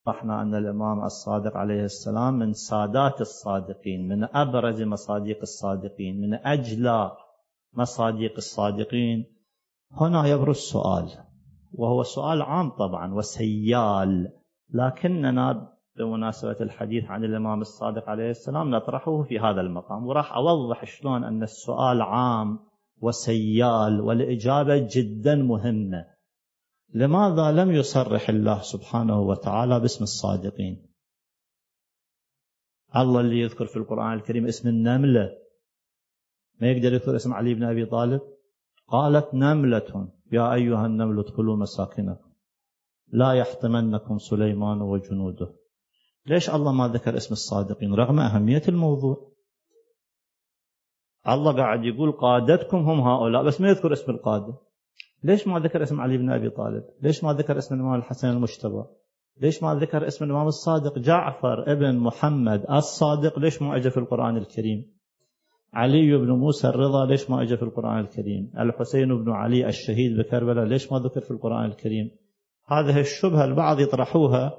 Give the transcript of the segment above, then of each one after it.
شرحنا أن الإمام الصادق عليه السلام من سادات الصادقين، من أبرز مصادق الصادقين، من أجلى مصادق الصادقين. هنا يبرز سؤال، وهو سؤال عام طبعا وسيال، لكننا بمناسبة الحديث عن الإمام الصادق عليه السلام نطرحه في هذا المقام، وراح أوضح شلون أن السؤال عام وسيال والإجابة جدا مهمة. لماذا لم يصرح الله سبحانه وتعالى باسم الصادقين؟ الله اللي يذكر في القرآن الكريم اسم النملة، ما يقدر يذكر اسم علي بن أبي طالب؟ قالت نملة يا أيها النمل ادخلوا مساكنكم لا يحطمنكم سليمان وجنوده. ليش الله ما ذكر اسم الصادقين رغم أهمية الموضوع؟ الله قاعد يقول قادتكم هم هؤلاء، بس ما يذكر اسم القادة. ليش ما ذكر اسم علي بن أبي طالب؟ ليش ما ذكر اسم الإمام الحسن المجتبى؟ ليش ما ذكر اسم الإمام الصادق جعفر ابن محمد الصادق؟ ليش ما أجى في القرآن الكريم؟ علي بن موسى الرضا ليش ما أجى في القرآن الكريم؟ الحسين بن علي الشهيد بكربلاء ليش ما ذكر في القرآن الكريم؟ هذه الشبهة البعض يطرحوها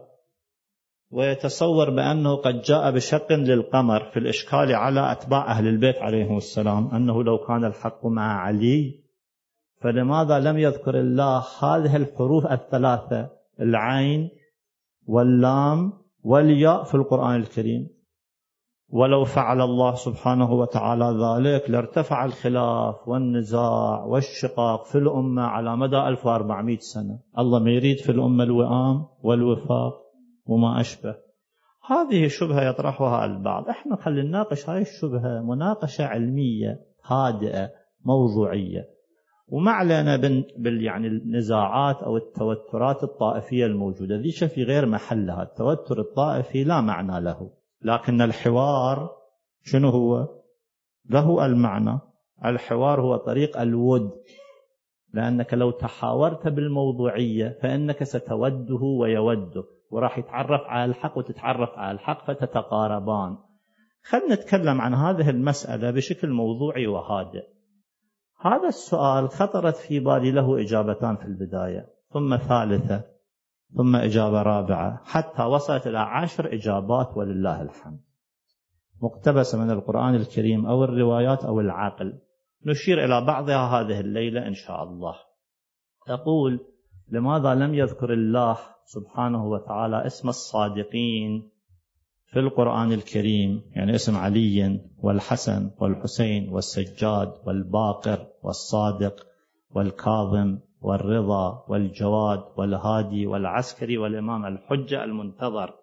ويتصور بأنه قد جاء بشق للقمر في الإشكال على أتباع أهل البيت عليهم السلام، أنه لو كان الحق مع علي فلماذا لم يذكر الله هذه الحروف الثلاثة العين واللام والياء في القرآن الكريم؟ ولو فعل الله سبحانه وتعالى ذلك لارتفع الخلاف والنزاع والشقاق في الأمة على مدى 1400 سنة. الله ما يريد في الأمة الوئام والوفاق وما أشبه. هذه شبهة يطرحها البعض. احنا خلينا نناقش هاي الشبهة مناقشة علمية هادئة موضوعية، وما علينا يعني النزاعات أو التوترات الطائفية الموجودة، ذيش في غير محلها. التوتر الطائفي لا معنى له، لكن الحوار شنو هو؟ له المعنى. الحوار هو طريق الود، لأنك لو تحاورت بالموضوعية فإنك ستوده ويودك، وراح يتعرف على الحق وتتعرف على الحق فتتقاربان. خلنا نتكلم عن هذه المسألة بشكل موضوعي وهادئ. هذا السؤال خطرت في بالي له إجابتان في البداية، ثم ثالثة، ثم إجابة رابعة، حتى وصلت إلى 10 إجابات ولله الحمد، مقتبسة من القرآن الكريم أو الروايات أو العقل. نشير إلى بعضها هذه الليلة إن شاء الله. تقول: لماذا لم يذكر الله سبحانه وتعالى اسم الصادقين في القرآن الكريم؟ يعني اسم علي والحسن والحسين والسجاد والباقر والصادق والكاظم والرضا والجواد والهادي والعسكري والإمام الحجة المنتظر.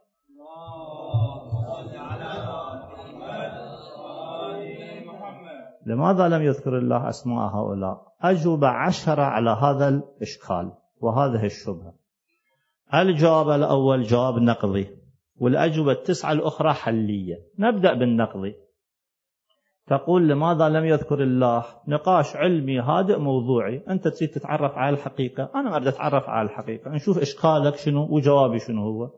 لماذا لم يذكر الله أسماء هؤلاء؟ أجوبة 10 على هذا الإشكال وهذه الشبهة. الجواب الأول جواب نقضي، والأجوبة 9 الأخرى حلية. نبدأ بالنقضي. تقول: لماذا لم يذكر الله؟ نقاش علمي هادئ موضوعي. أنت تريد تتعرف على الحقيقة، أنا أريد أتعرف على الحقيقة، نشوف إشكالك شنو وجوابي شنو هو.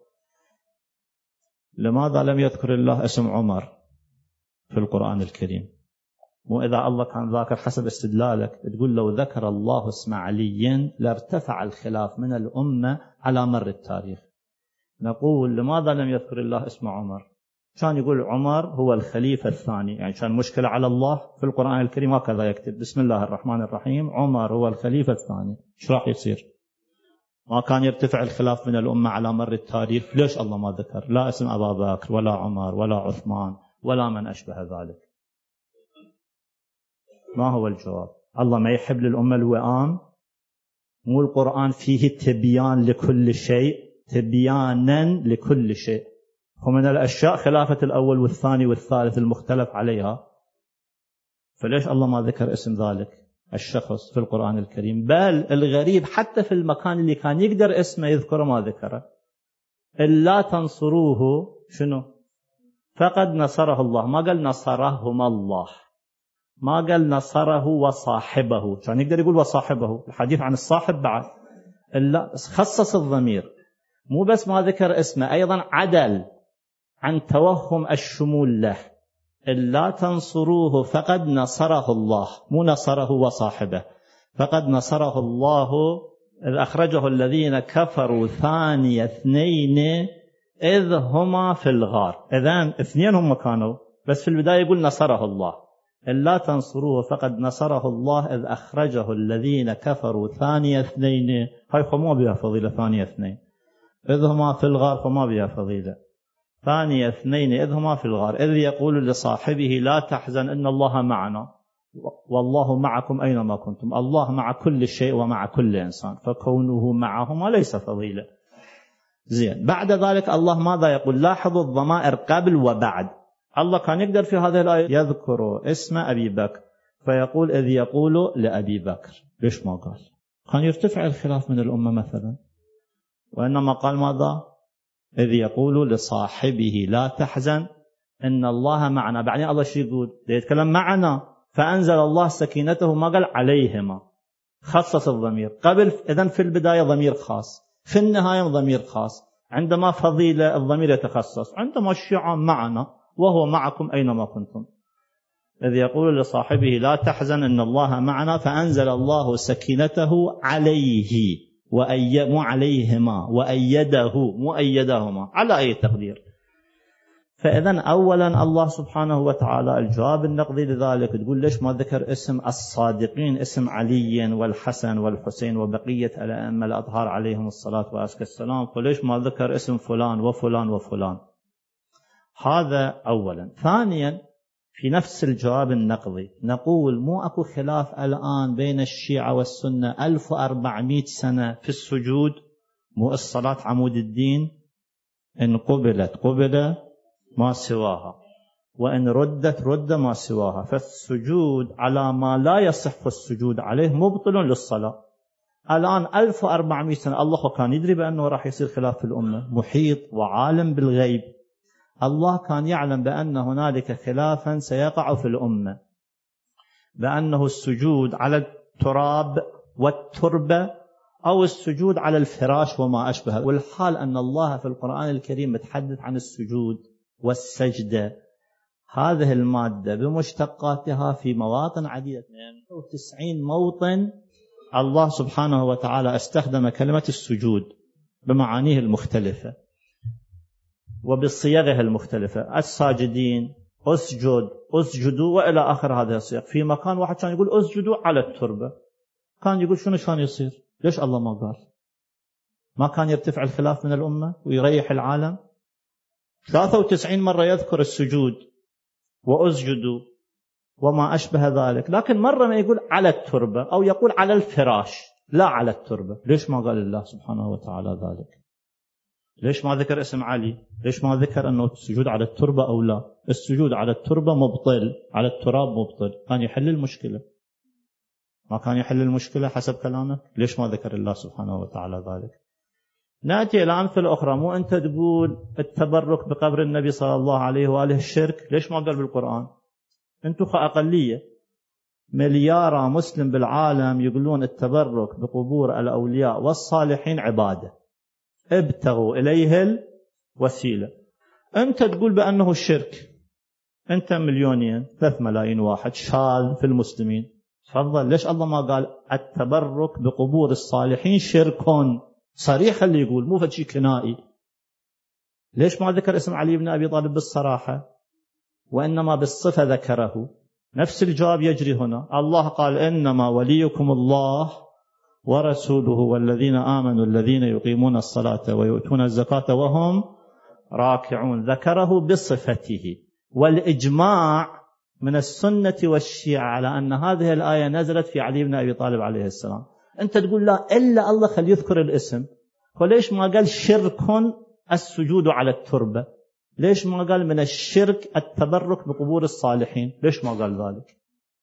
لماذا لم يذكر الله اسم عمر في القرآن الكريم؟ وإذا الله كان ذاكر حسب استدلالك تقول لو ذكر الله اسم علي لارتفع الخلاف من الأمة على مر التاريخ. نقول: لماذا لم يذكر الله اسم عمر؟ كان يقول عمر هو الخليفة الثاني، يعني كان مشكلة على الله في القرآن الكريم هكذا يكتب بسم الله الرحمن الرحيم عمر هو الخليفة الثاني. ايش راح يصير؟ ما كان يرتفع الخلاف من الأمة على مر التاريخ. ليش الله ما ذكر لا اسم أبا بكر ولا عمر ولا عثمان ولا من أشبه ذلك؟ ما هو الجواب؟ الله ما يحب للأمة الوئام؟ مو القرآن فيه تبيان لكل شيء، تبيانا لكل شيء، ومن الأشياء خلافة الأول والثاني والثالث المختلف عليها. فليش الله ما ذكر اسم ذلك الشخص في القرآن الكريم؟ بل الغريب حتى في المكان اللي كان يقدر اسمه يذكره ما ذكره. إلا تنصروه شنو؟ فقد نصره الله. ما قال نصرهم الله، ما قال نصره وصاحبه. كان يقدر يقول وصاحبه، الحديث عن الصاحب بعد. إلا خصص الضمير، مو بس ما ذكر اسمه، أيضا عدل عن توهم الشمول له. إلا تنصروه فقد نصره الله، مو نصره وصاحبه. فقد نصره الله إذ أخرجه الذين كفروا ثاني اثنين إذ هما في الغار. إذن اثنين هم كانوا، بس في البداية يقول نصره الله. إلا تنصروه فقد نصره الله إذ أخرجه الذين كفروا ثاني اثنين. هاي فما بها فضيلة ثاني اثنين. إذ هما في الغار فما بها فضيلة. ثاني اثنين إذ هما في الغار إذ يقول لصاحبه لا تحزن إن الله معنا والله معكم أينما كنتم. الله مع كل شيء ومع كل إنسان، فكونه معهما ليس فضيلة. زين، بعد ذلك الله ماذا يقول؟ لاحظوا الضمائر قبل وبعد. الله كان يقدر في هذه الآية يذكر اسم أبي بكر فيقول إذ يقول لأبي بكر. ليش ما قال؟ كان يرتفع الخلاف من الأمة مثلا، وإنما قال ماذا؟ إذ يقول لصاحبه لا تحزن إن الله معنا. بعدين الله شو يقول؟ يتكلم معنا، فأنزل الله سكينته، ما قال عليهما، خصص الضمير. قبل إذن في البداية ضمير خاص، في النهاية ضمير خاص. عندما فضيلة الضمير يتخصص، عندما الشيعة معنا وهو معكم أينما كنتم. إذ يقول لصاحبه لا تحزن إن الله معنا فأنزل الله سكينته عليه مو عليهما، وأيده مو أيدهما، على أي تقدير. فإذن أولا الله سبحانه وتعالى الجواب النقضي لذلك تقول ليش ما ذكر اسم الصادقين، اسم علي والحسن والحسين وبقية الأئمة الأطهار عليهم الصلاة وأزكى السلام، فليش ما ذكر اسم فلان وفلان وفلان؟ هذا أولا. ثانيا في نفس الجواب النقضي نقول مو أكو خلاف الآن بين الشيعة والسنة 1400 سنة في السجود؟ مو الصلاة عمود الدين، إن قبلت قبل ما سواها، وإن ردت رد ما سواها. فالسجود على ما لا يصح السجود عليه مبطل للصلاة. الآن 1400 سنة الله كان يدري بأنه راح يصير خلاف في الأمة، محيط وعالم بالغيب. الله كان يعلم بأن هنالك خلافا سيقع في الأمة، بأنه السجود على التراب والتربة أو السجود على الفراش وما أشبه. والحال أن الله في القرآن الكريم متحدث عن السجود والسجدة، هذه المادة بمشتقاتها في مواطن عديدة، 90 موطن الله سبحانه وتعالى استخدم كلمة السجود بمعانيه المختلفة وبصيغها المختلفة. الساجدين، أسجد، أسجدوا، وإلى آخر هذه الصيغ. في مكان واحد كان يقول أسجدوا على التربة، كان يقول شنو يصير؟ ليش الله ما قال؟ ما كان يرتفع الخلاف من الأمة ويريح العالم؟ 93 مرة يذكر السجود وأسجدوا وما أشبه ذلك، لكن مرة ما يقول على التربة أو يقول على الفراش، لا على التربة. ليش ما قال الله سبحانه وتعالى ذلك؟ ليش ما ذكر اسم علي؟ ليش ما ذكر أنه السجود على التربة أو لا؟ السجود على التربة مبطل، على التراب مبطل. كان يحل المشكلة؟ ما كان يحل المشكلة حسب كلامك؟ ليش ما ذكر الله سبحانه وتعالى ذلك؟ نأتي إلى أمثلة أخرى. مو أنت تقول التبرك بقبر النبي صلى الله عليه وآله الشرك؟ ليش ما قال بالقرآن؟ أنتم أقلية، مليار مسلم بالعالم يقولون التبرك بقبور الأولياء والصالحين عبادة، ابتغوا إليه الوسيلة. أنت تقول بأنه الشرك، أنت 2,000,000 3 ملايين واحد شاذ في المسلمين. تفضل، ليش الله ما قال التبرك بقبور الصالحين شرك صريح اللي يقول، مو فشي كنائي؟ ليش ما ذكر اسم علي بن أبي طالب بالصراحة وإنما بالصفة ذكره؟ نفس الجواب يجري هنا. الله قال إنما وليكم الله ورسوله والذين آمنوا الذين يقيمون الصلاة ويؤتون الزكاة وهم راكعون، ذكره بصفته. والإجماع من السنة والشيعة على أن هذه الآية نزلت في علي بن أبي طالب عليه السلام. أنت تقول لا، إلا الله خل يذكر الاسم، وليش ما قال شرك السجود على التربة؟ ليش ما قال من الشرك التبرك بقبور الصالحين؟ ليش ما قال ذلك؟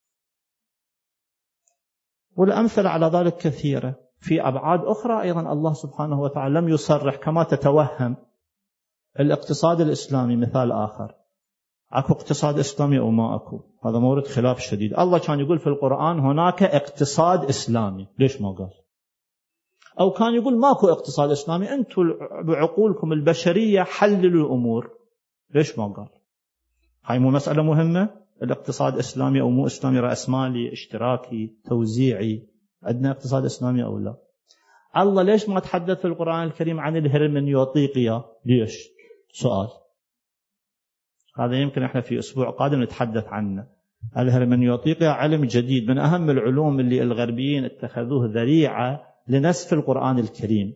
والأمثلة على ذلك كثيرة في أبعاد أخرى. أيضا الله سبحانه وتعالى لم يصرح كما تتوهم. الاقتصاد الإسلامي مثال آخر. أكو اقتصاد إسلامي أو ما أكو؟ هذا مورد خلاف شديد. الله كان يقول في القرآن هناك اقتصاد إسلامي، ليش ما قال؟ أو كان يقول ماكو اقتصاد إسلامي، أنتم بعقولكم البشرية حللوا الأمور، ليش ما قال؟ هاي مو مسألة مهمة؟ الاقتصاد إسلامي أو مو إسلامي، رأسمالي، اشتراكي، توزيعي، عندنا اقتصاد إسلامي أو لا؟ الله ليش ما تحدث في القرآن الكريم عن الهرمنيوطيقية؟ ليش؟ سؤال، هذا يمكن احنا في أسبوع قادم نتحدث عنه. الهرمنيوطيقيا علم جديد من أهم العلوم اللي الغربيين اتخذوه ذريعة لنسف القرآن الكريم.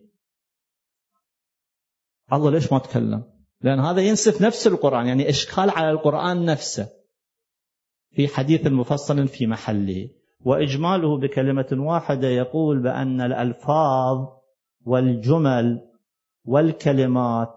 الله ليش ما تكلم؟ لأن هذا ينسف نفس القرآن، يعني إشكال على القرآن نفسه في حديث مفصل في محله، وإجماله بكلمة واحدة يقول بأن الألفاظ والجمل والكلمات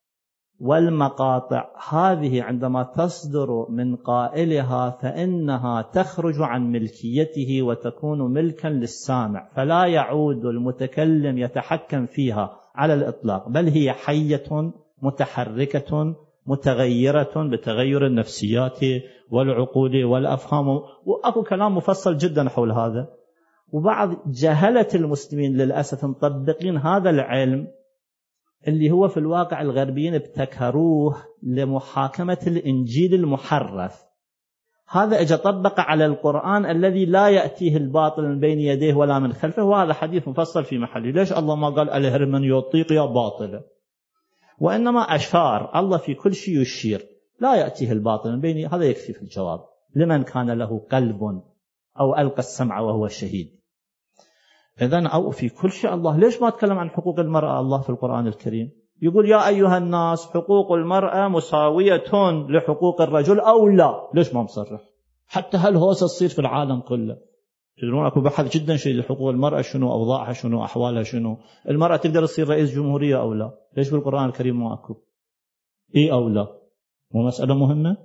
والمقاطع هذه عندما تصدر من قائلها فإنها تخرج عن ملكيته وتكون ملكا للسامع، فلا يعود المتكلم يتحكم فيها على الإطلاق، بل هي حية متحركة متغيرة بتغير النفسيات والعقول والأفهام، وأكو كلام مفصل جدا حول هذا. وبعض جهلة المسلمين للأسف مطبقين هذا العلم اللي هو في الواقع الغربيين ابتكروه لمحاكمة الإنجيل المحرف. هذا اجى طبق على القرآن الذي لا يأتيه الباطل من بين يديه ولا من خلفه، وهذا حديث مفصل في محله. ليش الله ما قال الهرمنيوطيقيا باطلة؟ وإنما أشار الله في كل شيء يشير، لا يأتيه الباطل من بين، هذا يكفي في الجواب لمن كان له قلب أو ألقى السمع وهو شهيد. إذن أو في كل شيء الله. ليش ما تكلم عن حقوق المرأة الله في القرآن الكريم؟ يقول يا أيها الناس حقوق المرأة مساوية لحقوق الرجل أو لا؟ ليش ما مصرح؟ حتى هل هو تصير في العالم كله؟ تدرون أكو بحث جدا شديد لحقوق المرأة، شنو أوضاعها، شنو أحوالها، شنو المرأة تقدر تصير رئيس جمهورية أو لا؟ ليش بالقرآن الكريم ما أكو؟ إيه أو لا؟ مو مسألة مهمة؟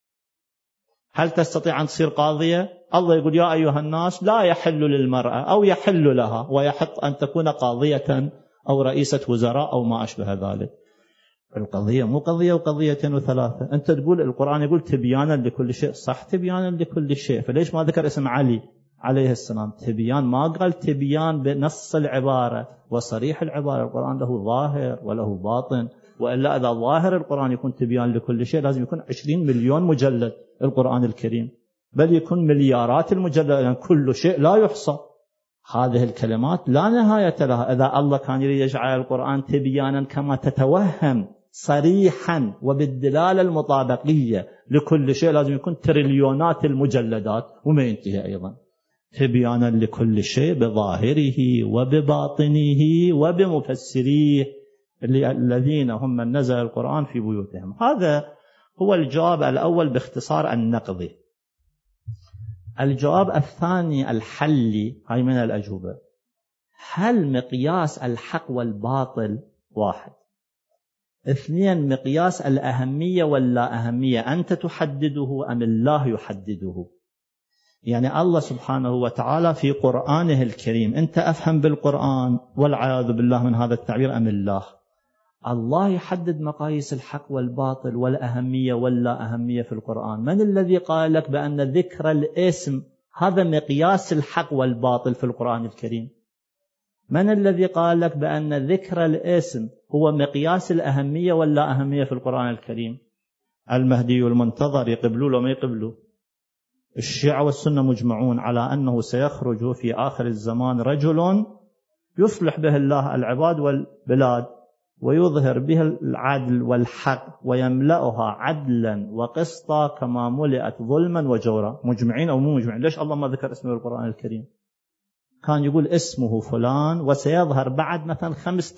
هل تستطيع أن تصير قاضية؟ الله يقول يا أيها الناس لا يحل للمرأة أو يحل لها ويحق أن تكون قاضية أو رئيسة وزراء أو ما أشبه ذلك. القضية مو قضية وقضيتين وثلاثة. أنت تقول القرآن يقول تبيانا لكل شيء، صح تبيانا لكل شيء، فليش ما ذكر اسم علي عليه السلام تبيان؟ ما قال تبيان بنص العبارة وصريح العبارة. القرآن له ظاهر وله باطن، وإلا إذا ظاهر القرآن يكون تبيان لكل شيء لازم يكون 20 مليون مجلد القرآن الكريم، بل يكون مليارات المجلد، يعني كل شيء لا يحصى. هذه الكلمات لا نهاية لها. إذا الله كان يريد يجعل القرآن تبيانا كما تتوهم صريحا وبالدلالة المطابقية لكل شيء لازم يكون تريليونات المجلدات وما ينتهي أيضا. تبيانا لكل شيء بظاهره وبباطنه وبمفسريه الذين هم من نزل القرآن في بيوتهم. هذا هو الجواب الأول باختصار النقضي. الجواب الثاني الحلي، هاي من الأجوبة. هل مقياس الحق والباطل واحد؟ اثنين، مقياس الأهمية واللا أهمية أنت تحدده أم الله يحدده؟ يعني الله سبحانه وتعالى في قرآنه الكريم، أنت أفهم بالقرآن والعياذ بالله من هذا التعبير أم الله؟ الله يحدد مقاييس الحق والباطل والأهمية واللا أهمية في القرآن. من الذي قال لك بأن ذكر الاسم هذا مقياس الحق والباطل في القرآن الكريم؟ من الذي قال لك بأن ذكر الاسم هو مقياس الأهمية واللا أهمية في القرآن الكريم؟ المهدي المنتظر يقبلوا له ما يقبلوا؟ الشيعة والسنة مجمعون على أنه سيخرج في آخر الزمان رجل يصلح به الله العباد والبلاد ويظهر به العدل والحق ويملأها عدلا وقسطا كما ملئت ظلما وجورا. مجمعين أو مو مجمعين؟ ليش الله ما ذكر اسمه بالقرآن الكريم؟ كان يقول اسمه فلان وسيظهر بعد مثلا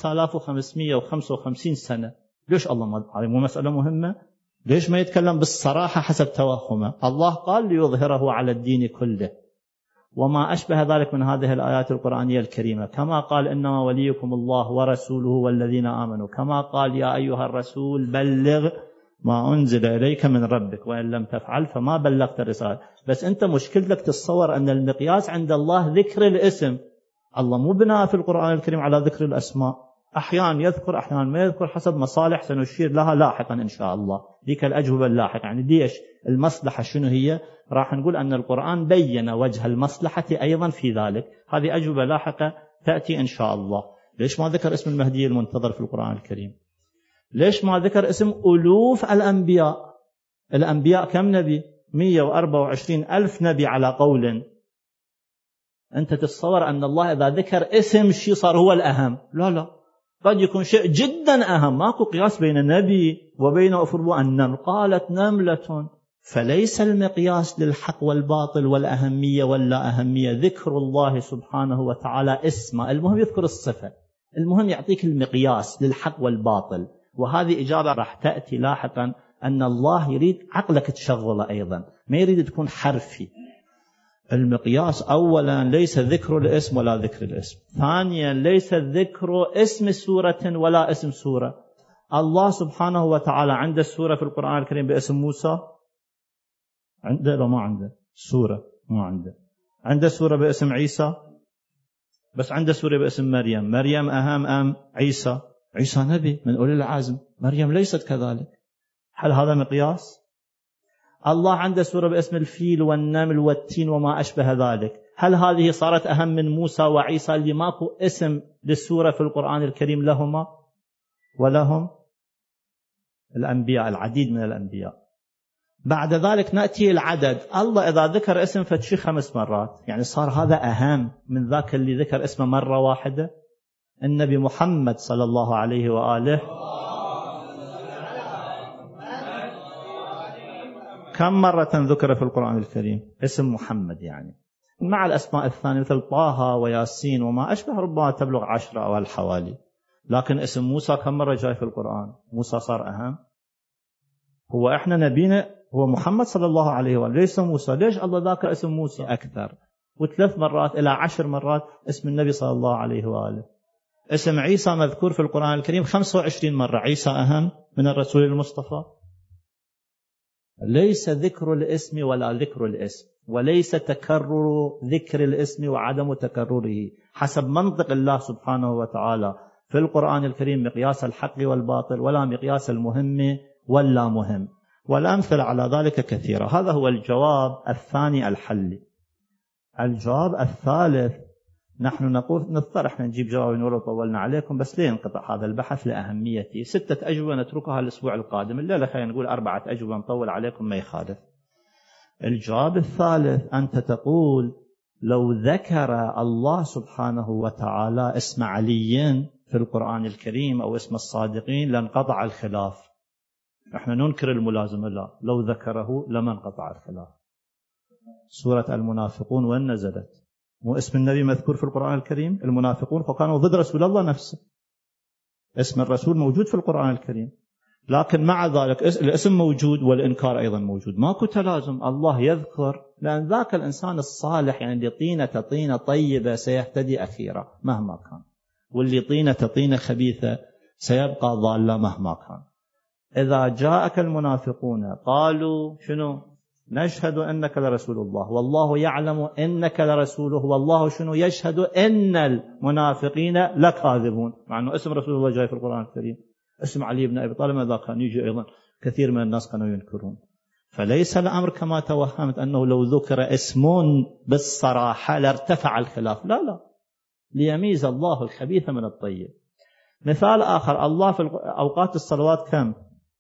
5555 سنة. ليش الله ما؟ هذه مو مسألة مهمة؟ ليش ما يتكلم بالصراحة حسب توهمه؟ الله قال ليظهره على الدين كله وما أشبه ذلك من هذه الآيات القرآنية الكريمة، كما قال إنما وليكم الله ورسوله والذين آمنوا، كما قال يا أيها الرسول بلغ ما أنزل إليك من ربك وإن لم تفعل فما بلغت الرسالة. بس أنت مشكلتك تتصور أن المقياس عند الله ذكر الاسم. الله مو بناء في القرآن الكريم على ذكر الأسماء، أحيانا يذكر أحيانا ما يذكر حسب مصالح سنشير لها لاحقا إن شاء الله. ديك الأجوبة اللاحقة، يعني ديش المصلحة شنو هي، راح نقول أن القرآن بين وجه المصلحة أيضا في ذلك. هذه أجوبة لاحقة تأتي إن شاء الله. ليش ما ذكر اسم المهدي المنتظر في القرآن الكريم؟ ليش ما ذكر اسم ألوف الأنبياء؟ الأنبياء كم نبي؟ 124,000 نبي على قول. أنت تتصور أن الله إذا ذكر اسم شيء صار هو الأهم؟ لا لا، قد يكون شيء جدا أهم. ماكو قياس بين النبي وبين أفرو النمل. قالت نملة. فليس المقياس للحق والباطل والأهمية ولا أهمية ذكر الله سبحانه وتعالى اسمه. المهم يذكر الصفة، المهم يعطيك المقياس للحق والباطل. وهذه إجابة راح تأتي لاحقا، أن الله يريد عقلك تشغله أيضا، ما يريد تكون حرفي. المقياس أولا ليس ذكر الاسم ولا ذكر الاسم. ثانيا ليس ذكر اسم سورة ولا اسم سورة. الله سبحانه وتعالى عنده السورة في القرآن الكريم باسم موسى؟ عنده لو ما عنده سورة؟ ما عنده. عنده سورة باسم عيسى؟ بس عنده سورة باسم مريم. مريم أهم أم عيسى؟ عيسى نبي من أولي العزم، مريم ليست كذلك. هل هذا مقياس؟ الله عنده سورة باسم الفيل والنمل والتين وما أشبه ذلك. هل هذه صارت أهم من موسى وعيسى اللي ماكو اسم للسورة في القرآن الكريم لهما؟ ولهم الأنبياء، العديد من الأنبياء. بعد ذلك نأتي العدد. الله إذا ذكر اسم فتشي 5 مرات، يعني صار هذا أهم من ذاك اللي ذكر اسمه مرة واحدة. النبي محمد صلى الله عليه وآله كم مرة ذكر في القرآن الكريم اسم محمد؟ يعني مع الأسماء الثانية مثل طه وياسين وما أشبه ربما تبلغ 10 أو الحوالي. لكن اسم موسى كم مرة جاي في القرآن؟ موسى صار أهم. هو إحنا نبينا هو محمد صلى الله عليه وآله، ليس موسى. ليش الله ذكر اسم موسى أكثر؟ و3 مرات إلى 10 مرات اسم النبي صلى الله عليه وآله. اسم عيسى مذكور في القرآن الكريم 25 مرة. عيسى أهم من الرسول المصطفى. ليس ذكر الاسم ولا ذكر الاسم، وليس تكرر ذكر الاسم وعدم تكرره حسب منطق الله سبحانه وتعالى في القرآن الكريم مقياس الحق والباطل، ولا مقياس المهم ولا مهم. والأمثلة على ذلك كثيرة. هذا هو الجواب الثاني الحلي. الجواب الثالث، نحن نقول نضطر احنا نجيب جواب ولو طولنا عليكم، بس ليه نقطع هذا البحث لأهميته. 6 أجوبة نتركها الأسبوع القادم، الليلة خلينا نقول 4 أجوبة نطول عليكم ما يخالف. الجواب الثالث، أنت تقول لو ذكر الله سبحانه وتعالى اسم علي في القرآن الكريم أو اسم الصادقين لانقطع الخلاف. احنا ننكر الملازمة، لا، لو ذكره لما انقطع الخلاف. سورة المنافقون وين نزلت؟ مو اسم النبي مذكور في القرآن الكريم؟ المنافقون فكانوا ضد رسول الله نفسه، اسم الرسول موجود في القرآن الكريم، لكن مع ذلك الاسم موجود والإنكار أيضا موجود. ماكو تلازم. الله يذكر لأن ذاك الإنسان الصالح، يعني اللي طينة طيبة سيهتدي أخيرا مهما كان، واللي طينة خبيثة سيبقى ضالة مهما كان. إذا جاءك المنافقون قالوا شنو؟ نشهد أنك لرسول الله والله يعلم أنك لرسوله والله شنو يشهد أن المنافقين لكاذبون. مع أنه اسم رسول الله جاي في القرآن الكريم. اسم علي بن أبي طالب ماذا كان يجي أيضا كثير من الناس كانوا ينكرون. فليس الأمر كما توهمت أنه لو ذكر اسم بالصراحة لارتفع الخلاف، لا لا، ليميز الله الخبيث من الطيب. مثال آخر، الله في أوقات الصلوات كم؟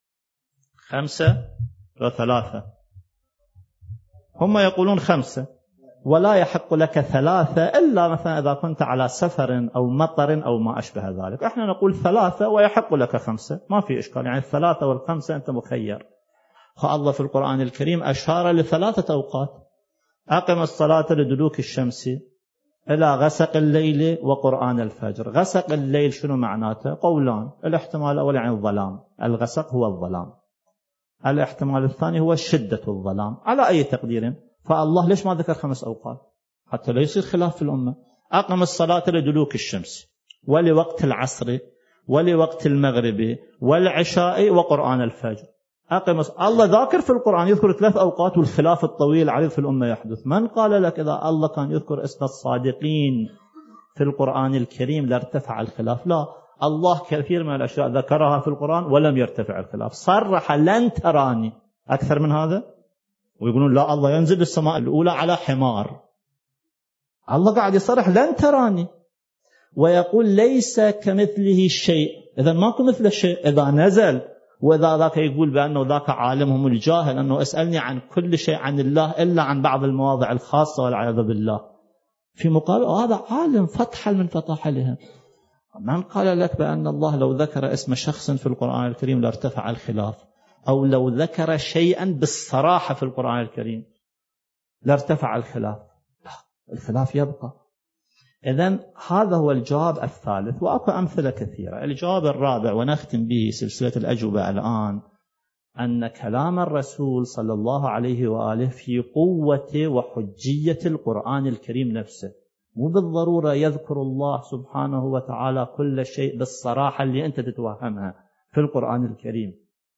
5 و3. هم يقولون 5 ولا يحق لك 3 إلا مثلا إذا كنت على سفر أو مطر أو ما أشبه ذلك. احنا نقول 3 ويحق لك 5، ما في إشكال، يعني 3 و5 أنت مخير. فالله في القرآن الكريم أشار ل3 أوقات: أقم الصلاة لدلوك الشمس إلى غسق الليل وقرآن الفجر. غسق الليل شنو معناته؟ قولان، الاحتمال الأول يعني الظلام، الغسق هو الظلام، الاحتمال الثاني هو شدة الظلام، على أي تقدير. فالله ليش ما ذكر 5 أوقات؟ حتى لا يصير خلاف في الأمة. أقم الصلاة لدلوك الشمس ولوقت العصر ولوقت المغرب والعشاء وقرآن الفجر. الله ذاكر في القرآن يذكر 3 أوقات، والخلاف الطويل العريض في الأمة يحدث. من قال لك إذا الله كان يذكر اسم الصادقين في القرآن الكريم لارتفع الخلاف؟ لا، الله كثير من الأشياء ذكرها في القرآن ولم يرتفع الخلاف. صرح لن تراني، أكثر من هذا. ويقولون لا، الله ينزل للسماء الأولى على حمار. الله قاعد يصرح لن تراني، ويقول ليس كمثله شيء. إذا ماكو مثل الشيء. إذا نزل وإذا ذاك يقول بأنه ذاك عالمهم الجاهل، أنه اسألني عن كل شيء عن الله إلا عن بعض المواضع الخاصة والعياذ بالله، في مقابل هذا عالم فتحا من فتح لهم. من قال لك بأن الله لو ذكر اسم شخص في القرآن الكريم لارتفع الخلاف، أو لو ذكر شيئا بالصراحة في القرآن الكريم لارتفع الخلاف؟ لا، الخلاف يبقى. إذن هذا هو الجواب الثالث، وأكو أمثلة كثيرة. الجواب الرابع ونختم به سلسلة الأجوبة الآن، أن كلام الرسول صلى الله عليه وآله في قوة وحجية القرآن الكريم نفسه، مو بالضرورة يذكر الله سبحانه وتعالى كل شيء بالصراحة اللي أنت تتوهمها في القرآن الكريم.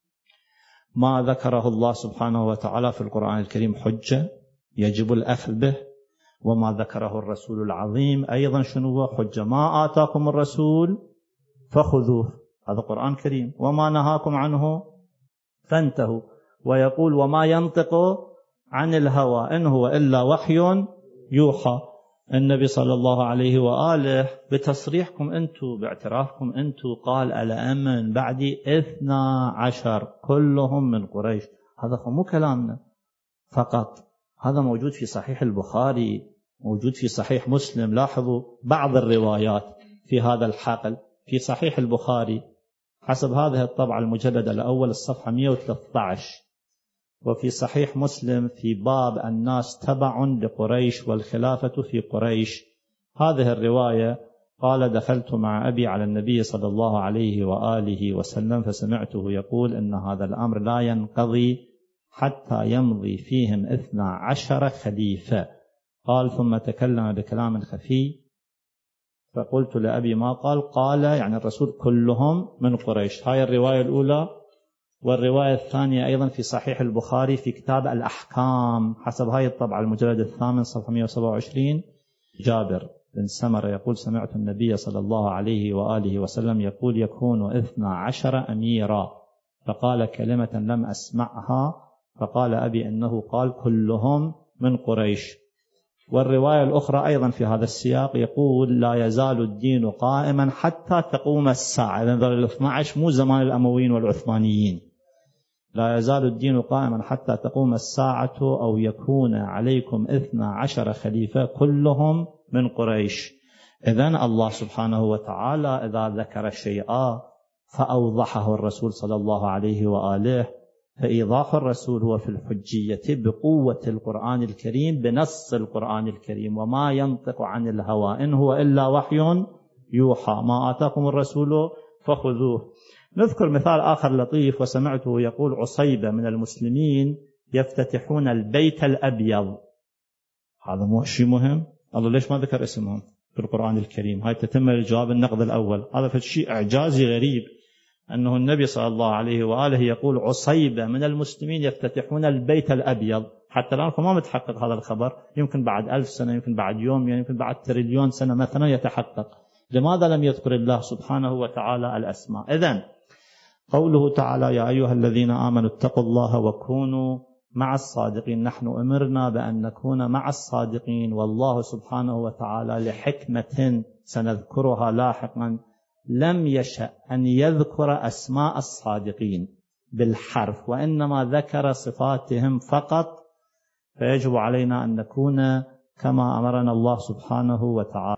ما ذكره الله سبحانه وتعالى في القرآن الكريم حجة يجب الأخذ به، وما ذكره الرسول العظيم أيضا شنو هو؟ حجة. ما آتاكم الرسول فخذوه، هذا قرآن كريم، وما نهاكم عنه فانتهوا. ويقول وما ينطق عن الهوى إن هو إلا وحي يوحى. النبي صلى الله عليه وآله بتصريحكم أنتم، باعترافكم أنتم، قال الأئمة من بعدي 12 كلهم من قريش. هذا مو كلامنا فقط، هذا موجود في صحيح البخاري، موجود في صحيح مسلم. لاحظوا بعض الروايات في هذا الحقل في صحيح البخاري حسب هذه الطبعة المجلد الأول الصفحة 113، وفي صحيح مسلم في باب الناس تبع لقريش والخلافة في قريش. هذه الرواية قال دخلت مع أبي على النبي صلى الله عليه وآله وسلم فسمعته يقول إن هذا الأمر لا ينقضي حتى يمضي فيهم 12 خليفة. قال ثم تكلم بكلام خفي فقلت لأبي ما قال؟ قال يعني الرسول كلهم من قريش. هاي الرواية الأولى. والرواية الثانية أيضا في صحيح البخاري في كتاب الأحكام حسب هاي الطبعة المجلد الثامن صفحة 127، جابر بن سمرة يقول سمعت النبي صلى الله عليه وآله وسلم يقول يكون 12 أميرا، فقال كلمة لم أسمعها، فقال أبي إنه قال كلهم من قريش. والرواية الأخرى أيضا في هذا السياق يقول لا يزال الدين قائما حتى تقوم الساعة. إذن ذول 12 مو زمان الأمويين والعثمانيين. لا يزال الدين قائما حتى تقوم الساعة أو يكون عليكم 12 خليفة كلهم من قريش. إذن الله سبحانه وتعالى إذا ذكر شيئا فأوضحه الرسول صلى الله عليه وآله، فإيضاح الرسول هو في الحجية بقوة القرآن الكريم بنص القرآن الكريم. وما ينطق عن الهوى إن هو إلا وحي يوحى. ما آتاكم الرسول فخذوه. نذكر مثال آخر لطيف وسمعته يقول عصيبة من المسلمين يفتتحون البيت الأبيض. هذا مو شيء مهم؟ الله ليش ما ذكر اسمهم في القرآن الكريم؟ هاي تتم الجواب النقد الأول. هذا في شيء إعجازي غريب أنه النبي صلى الله عليه وآله يقول عصيبة من المسلمين يفتتحون البيت الأبيض. حتى الآن ما متحقق هذا الخبر، يمكن بعد 1000 سنة، يمكن بعد يوم، يمكن بعد تريليون سنة مثلا يتحقق. لماذا لم يذكر الله سبحانه وتعالى الأسماء؟ إذن قوله تعالى يا أيها الذين آمنوا اتقوا الله وكونوا مع الصادقين، نحن أمرنا بأن نكون مع الصادقين، والله سبحانه وتعالى لحكمة سنذكرها لاحقا لم يشأ أن يذكر أسماء الصادقين بالحرف، وإنما ذكر صفاتهم فقط. فيجب علينا أن نكون كما أمرنا الله سبحانه وتعالى.